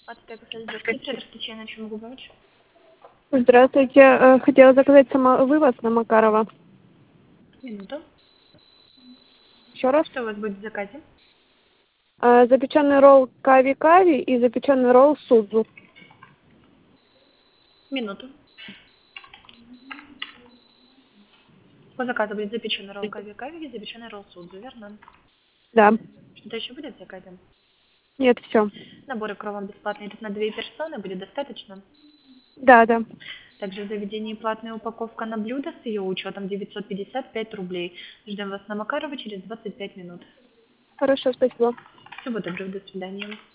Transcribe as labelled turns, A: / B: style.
A: Здравствуйте, на чем могу помочь?
B: Здравствуйте. Хотела заказать самовывоз на Макарова.
A: Минуту.
B: Еще раз.
A: Что у вас будет в заказе?
B: Запеченный ролл кави-кави и запеченный ролл судзу.
A: Минуту. По заказу будет запеченный ролл кави-кави и запеченный ролл судзу, верно?
B: Да.
A: Что-то еще будет в заказе?
B: Нет, все.
A: Наборы кровом бесплатные идут на 2 персоны, будет достаточно?
B: Да, да.
A: Также в заведении платная упаковка на блюдо с ее учетом 955 рублей. Ждем вас на Макарова через 25 минут.
B: Хорошо, спасибо.
A: Всего доброго, до свидания.